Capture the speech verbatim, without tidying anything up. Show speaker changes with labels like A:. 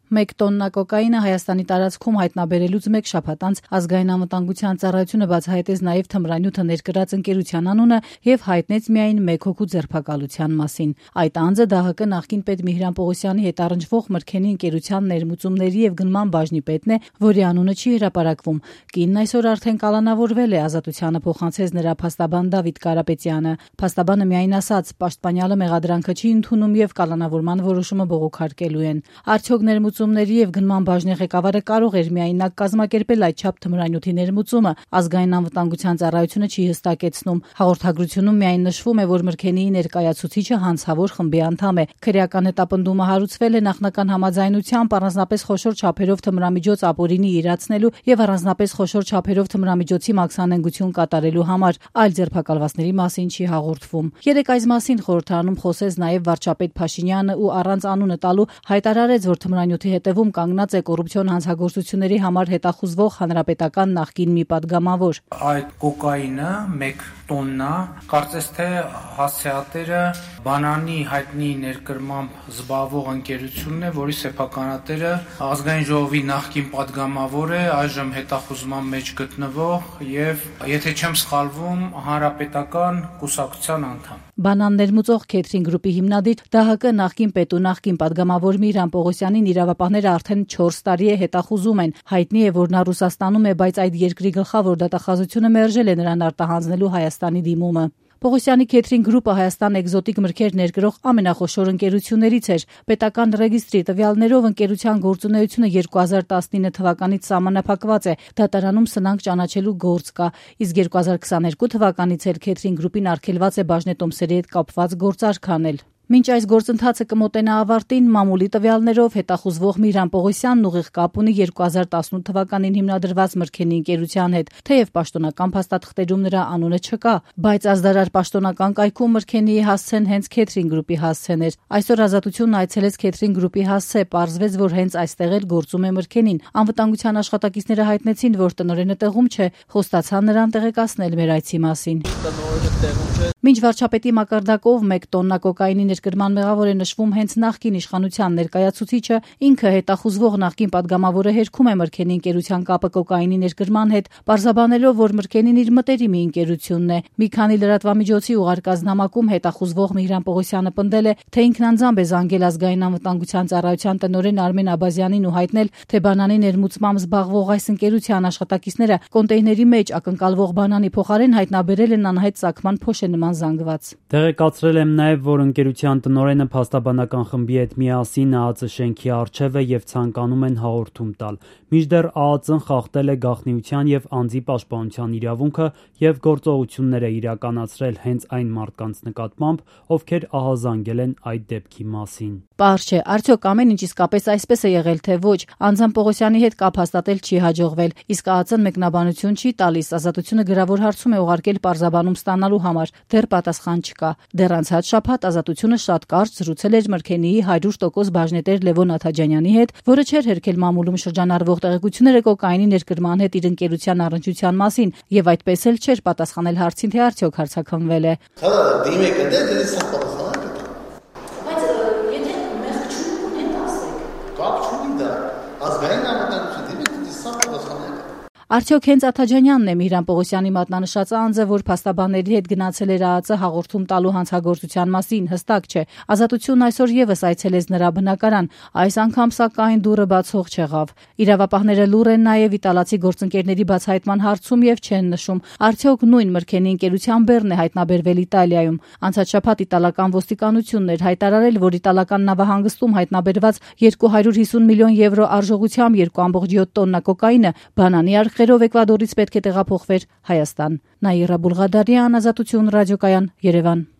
A: Մեկ տոննա կոկաինը Հայաստանի տարածքում հայտնաբերելուց մեկ շաբաթ անց ազգային անվտանգության ծառայությունը բացահայտեց նաև թմրանյութը ներկրած ընկերության անունը եւ հայտնեց միայն մեկ հոգու ձերբակալության մասին։ Այդ անձը ԴՀԿ նախկին պետ Միհրան Պողոսյանի հետ առնչվող Մրգենի ընկերության ներմուծումների եւ գնման բաժնի պետն է, որի անունը չի հրապարակվում։ Կինն այսօր արդեն կալանավորվել է, ազատությանը փոխանցեց նրա փաստաբան Դավիթ Կարապետյանը։ Փաստաբանը միայն ասաց, պաշտպանյալը մեղադրանքը չի ընդունում եւ կալանավորման որոշումը բողոքարկելու են։ Արդյոք ներմուծումների եւ գնման բաժնի ղեկավարը կարող էր միայնակ կազմակերպել այդչափ թմրանյութի ներմուծումը, ազգային անվտանգության ծառայությունը չի հստակեցնում։ Հաղորդագրությունում միայն նշվում է, որ Մրգենիի ներկայացուցիչը հանցավոր խմբի անդամ է։ Քրեական հետապնդումը հարուցվել է նախնական համաձայնությամբ առանձնապես խոշոր չափերով թմրամիջոց ապօրինի իրացնելու եւ առանձնապես խոշոր չափերով թմրամիջոցի մաքսանենգություն կատարելու համար, այլ ձերբակալվածների մասին չի հաղորդվում։ Երեք այս մասին խորհրդարանում խոսեց նաև վարչապետ Փաշինյանը ու առանց անունը տալու հայտարարեց, որ թմրանյութի հետևում կանգնած է կոռուպցիոն հանցագործությունների համար հետախուզվող հանրապետական նախկին մի падգամավոր։
B: Այդ կոկաինը մեկ տոննա, կարծես թե հասցեատերը բանանի հայտնի ներկրմամբ զբաղվող ընկերությունն է, որի սեփականատերը ազգային ժողովի նախկին падգամավոր է, այժմ հետախուզման մեջ գտնվող եւ, եթե չեմ սխալվում, հանրապետական կուսակցության անդամ։
A: Բանան ներմուծող Քեթրին գրուպի հիմնադիր ԴՀԿ նախկին պետ ու նախկին падգամավոր Միհրան Պողոսյանին իրավապահները արդեն չորս տարի է հետախուզում են։ Հայտնի է, որ նա Ռուսաստանում է, բայց այդ երկրի գլխավոր դատախազությունը մերժել է նրան արտահանձնելու Հայաստանի դիմումը։ Պողոսյանի Քեթրին գրուպը Հայաստան էկզոտիկ մրգեր ներկրող ամենախոշոր ընկերություններից էր։ Պետական ռեգիստրի տվյալներով ընկերության գործունեությունը երկու հազար տասնինը թվականից սահմանափակված է, դատարանում սնանկ ճանաչելու գործ կա, իսկ երկու հազար քսաներկու թվականից էլ Քեթրին գրուպին արգելված է բաժնետոմսերի հետ կապված գործարք անել։ Մինչ այս գործընթացը կմոտենա ավարտին, մամուլի տվյալներով հետախուզվող Միհրան Պողոսյանն ուղիղ կապ ունի երկու հազար տասնութ թվականին հիմնադրված Մրգենի ընկերության հետ, թեև պաշտոնական փաստաթղթերում նրա անունը չկա, բայց ազդարար պաշտոնական կայքում Մրգենիի հասցեն հենց Քեթրին գրուպի հասցեն էր։ Այսօր Ազատությունն այցելեց Քեթրին գրուպի հասցե, պարզվեց, որ հենց այստեղ էլ գործում է Մրգենին։ Անվտանգության աշխատակիցները հայտնեցին, որ տնօրենը տեղում չէ, խոստացան նրան տեղեկացնել մեր այցի մասին։ Մինչ վարչապետի մակարդակով մեկ տոննա կոկաինի ներկրման մեղավոր է նշվում հենց նախկին իշխանության ներկայացուցիչը, ինքը հետախուզվող նախկին падգամավորը հերքում է Մրգենի ընկերության կապը կոկաինի ներկրման հետ, պարզաբանելով, որ Մրգենին իր մտերիմի ընկերությունն է։ Մի քանի լրատվամիջոցի ուղարկած նամակում հետախուզվող Միհրան Պողոսյանը պնդել է, թե ինքն անձամբ է զանգել ազգային անվտանգության ծառայության տնօրեն Արմեն Աբազյանին ու հայտնել, թե բանանի ներմուծմամբ զբաղվող այս ընկերության աշխատակիցները կոնտեյների մեջ ակնկալվող բանանի փոխարեն հայտնաբերել են անհայտ ծագման փոշե նման զանգված։
C: Տեղեկացրել եմ նաև, որ ընկերության տնօրենը փաստաբանական խմբի հետ միասին ԱԱԾ շենքի առջև է եւ ցանկանում են հաղորդում տալ։ Մինչդեռ ԱԱԾ-ն խախտել է գաղտնիության եւ անձի պաշտպանության իրավունքը եւ գործողություններ է իրականացրել հենց այն մարդկանց նկատմամբ, ովքեր ահազանգել են այդ դեպքի մասին։
A: Պարզ չէ, արդյոք ամեն ինչ իսկապես այսպես է եղել, թե ոչ։ Անձամբ Պողոսյանի հետ կապ հաստատել չի հաջողվել, իսկ ԱԱԾ-ն մեկնաբանություն չի տալիս, Ազատությունը գրավոր հարցում է ուղարկել պարզաբանում ստանալու համար, դեռ պատասխան չկա։ Դեռ անցած շաբաթ Ազատությունը շատ կարճ զրուցել էր Մրգենիի հարյուր տոկոս բաժնետեր Լևոն Աթաջանյանի հետ, որը չէր հերքել մամուլում շրջանառվող տեղեկությունները կոկաինի ներկրման հետ իր ընկերության առնչության մասին եւ այդպես էլ չէր պատասխանել հարցին, թե արդյոք հարցաքննվել է։ Արդյոք հենց Աթաջանյանն է Միհրան Պողոսյանի մատնանշած անձը, որ փաստաբանների հետ գնացել էր ԱԱԾ հաղորդում տալու հանցագործության մասին, հստակ չէ։ Ազատությունն այսօր եւս այցելեց նրա բնակարան, այս անգամ սակայն դուռը բացող չեղավ։ Իրավապահները լուռ են նաեւ իտալացի գործընկերների բացահայտման հարցում եւ չեն նշում, արդյոք նույն Մրգենի ընկերության բեռն է հայտնաբերվել Իտալիայում։ Անցած շաբաթ իտալական ոստիկանությունն էր հայտարարել, որ իտալական նավահանգստում հայտնաբերված երկու հարյուր հիսուն միլիոն եվրո արժողությամբ երկու կόμμα յոթ տոննա կոկաինը բանանի Երով Էկվադորից պետք է տեղափոխվեր Հայաստան։ Նաիրա Բուլղադարյան, Ազատություն ռադիոկայան, Երևան։